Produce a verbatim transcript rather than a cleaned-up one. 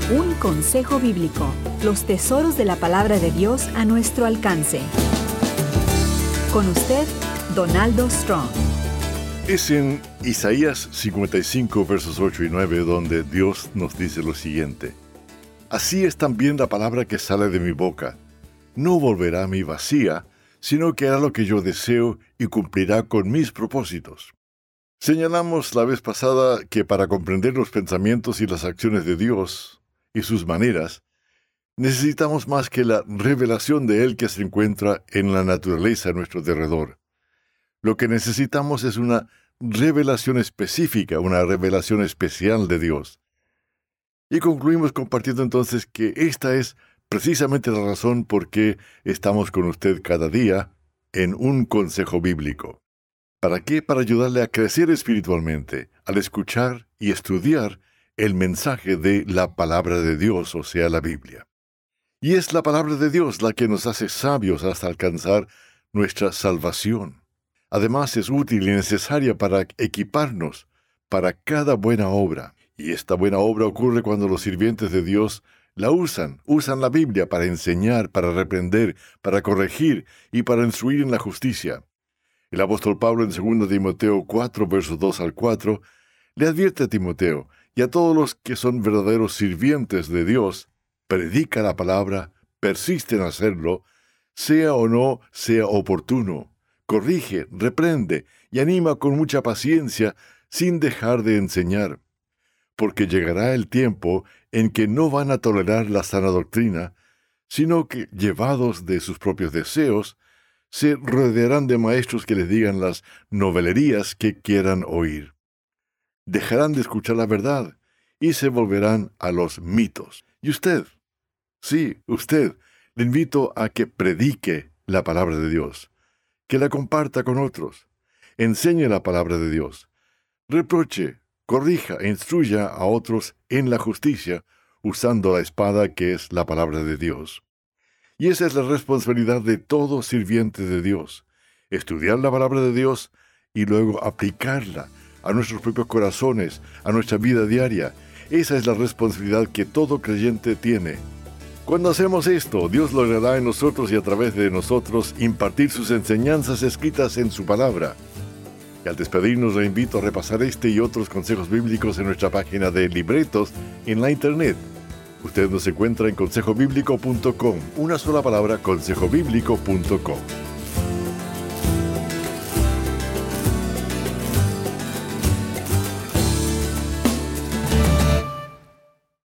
Un consejo bíblico. Los tesoros de la palabra de Dios a nuestro alcance. Con usted, Donaldo Strong. Es en Isaías cincuenta y cinco, versos ocho y nueve, donde Dios nos dice lo siguiente: Así es también la palabra que sale de mi boca. No volverá a mí vacía, sino que hará lo que yo deseo y cumplirá con mis propósitos. Señalamos la vez pasada que para comprender los pensamientos y las acciones de Dios y sus maneras, necesitamos más que la revelación de Él que se encuentra en la naturaleza a nuestro derredor. Lo que necesitamos es una revelación específica, una revelación especial de Dios. Y concluimos compartiendo entonces que esta es precisamente la razón por qué estamos con usted cada día en un consejo bíblico. ¿Para qué? Para ayudarle a crecer espiritualmente, al escuchar y estudiar el mensaje de la palabra de Dios, o sea, la Biblia. Y es la palabra de Dios la que nos hace sabios hasta alcanzar nuestra salvación. Además, es útil y necesaria para equiparnos para cada buena obra. Y esta buena obra ocurre cuando los sirvientes de Dios la usan, usan la Biblia para enseñar, para reprender, para corregir y para instruir en la justicia. El apóstol Pablo en segundo Timoteo cuatro, versos dos al cuatro, le advierte a Timoteo y a todos los que son verdaderos sirvientes de Dios: predica la palabra, persiste en hacerlo, sea o no sea oportuno, corrige, reprende y anima con mucha paciencia sin dejar de enseñar. Porque llegará el tiempo en que no van a tolerar la sana doctrina, sino que, llevados de sus propios deseos, se rodearán de maestros que les digan las novelerías que quieran oír. Dejarán de escuchar la verdad y se volverán a los mitos. Y usted, sí, usted, le invito a que predique la palabra de Dios, que la comparta con otros, enseñe la palabra de Dios, reproche, corrija e instruya a otros en la justicia, usando la espada que es la palabra de Dios. Y esa es la responsabilidad de todo sirviente de Dios: estudiar la palabra de Dios y luego aplicarla a nuestros propios corazones, a nuestra vida diaria. Esa es la responsabilidad que todo creyente tiene. Cuando hacemos esto, Dios logrará en nosotros y a través de nosotros impartir sus enseñanzas escritas en su palabra. Y al despedirnos, le invito a repasar este y otros consejos bíblicos en nuestra página de libretos en la internet. Usted nos encuentra en consejo bíblico punto com, una sola palabra, consejo bíblico punto com.